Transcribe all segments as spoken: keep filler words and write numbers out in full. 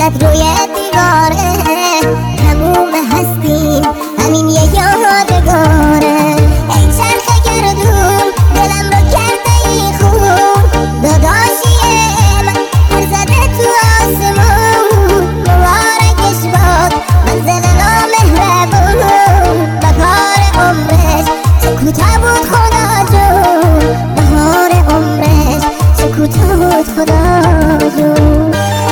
زد روی دیواره تموم هستیم همین یه یادگاره. ای چرخ گردون دلم رو کرده ای خون، داداشی من پر زده تو آسمون. مبارکش باد منزل نامهربون، بهار عمرش چه کوتاه بود خدا جون، بهار عمرش چه کوتاه بود خدا جون.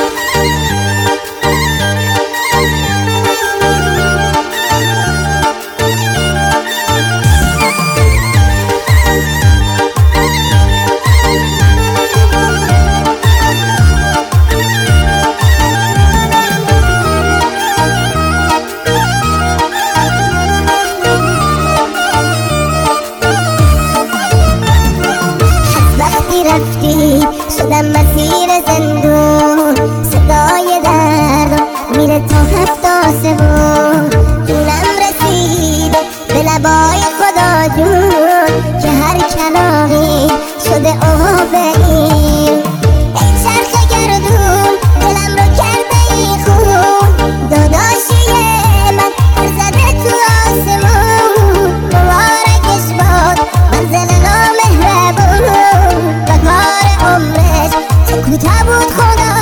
رفتی شدم مسیر زندون، صدای درد میره تا هفت آسمون. جونم رسیده به لبای خدا جون که هر کلاغی شده آبین. ای چرخ گردون دلم رو کرده ای خون، داداشی من پر زده تو آسمون. مبارکش باد منزل نامهربون، بهار عمرش چه کوتاه بود خدا